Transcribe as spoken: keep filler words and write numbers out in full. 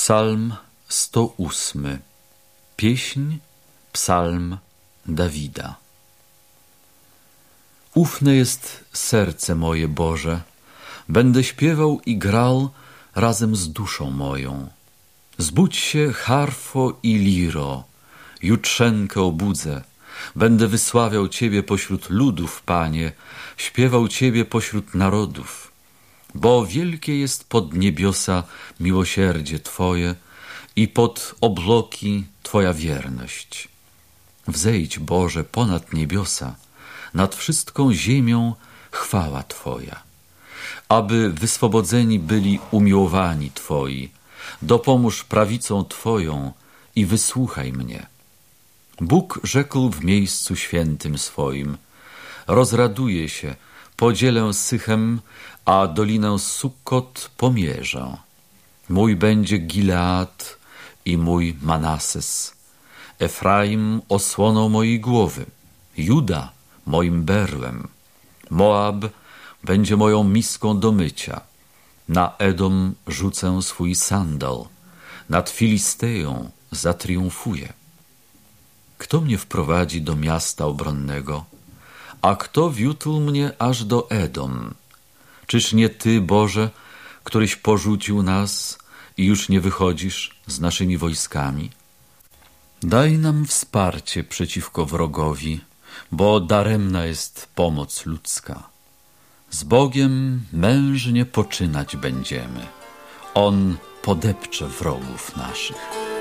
Psalm sto ósmy. Pieśń, psalm Dawida. Ufne jest serce moje, Boże, będę śpiewał i grał razem z duszą moją. Zbudź się, harfo i liro, jutrzenkę obudzę, będę wysławiał Ciebie pośród ludów, Panie, śpiewał Ciebie pośród narodów. Bo wielkie jest pod niebiosa miłosierdzie Twoje i pod obłoki Twoja wierność. Wzejdź, Boże, ponad niebiosa, nad wszystką ziemią chwała Twoja. Aby wyswobodzeni byli umiłowani Twoi, dopomóż prawicą Twoją i wysłuchaj mnie. Bóg rzekł w miejscu świętym swoim: rozraduję się, podzielę Sychem, a dolinę Sukkot pomierzę. Mój będzie Gilead i mój Manases. Efraim osłoną mojej głowy, Juda moim berłem. Moab będzie moją miską do mycia. Na Edom rzucę swój sandał, nad Filisteją zatriumfuję. Kto mnie wprowadzi do miasta obronnego? A kto wiódł mnie aż do Edom? Czyż nie Ty, Boże, któryś porzucił nas i już nie wychodzisz z naszymi wojskami? Daj nam wsparcie przeciwko wrogowi, bo daremna jest pomoc ludzka. Z Bogiem mężnie poczynać będziemy. On podepcze wrogów naszych.